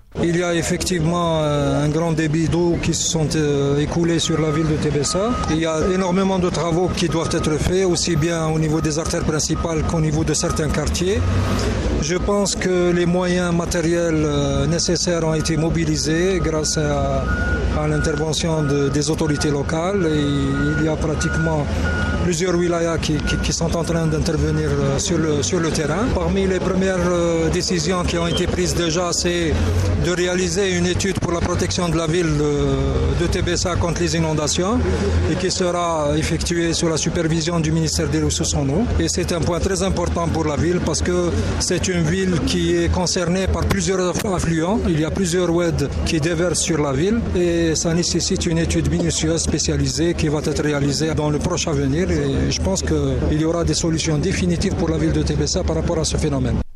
Il y a effectivement un grand débit d'eau qui se sont écoulés sur la ville de Tébessa. Il y a énormément de travaux qui doivent être faits, aussi bien au niveau des artères principales qu'au niveau de certains quartiers. Je pense que les moyens matériels nécessaires ont été mobilisés grâce à l'intervention des autorités locales. Et il y a pratiquement plusieurs wilayas qui sont en train d'intervenir sur le terrain. Parmi les premières décisions qui ont été prises déjà, c'est de réaliser une étude pour la protection de la ville de Tébessa contre les inondations et qui sera effectuée sous la supervision du ministère des Ressources en eau. Et c'est un point très important pour la ville parce que c'est une ville qui est concernée par plusieurs affluents. Il y a plusieurs oueds qui déversent sur la ville et ça nécessite une étude minutieuse spécialisée qui va être réalisée dans le proche avenir. Et je pense qu'il y aura des solutions définitives pour la ville de Tébessa par rapport à ce phénomène.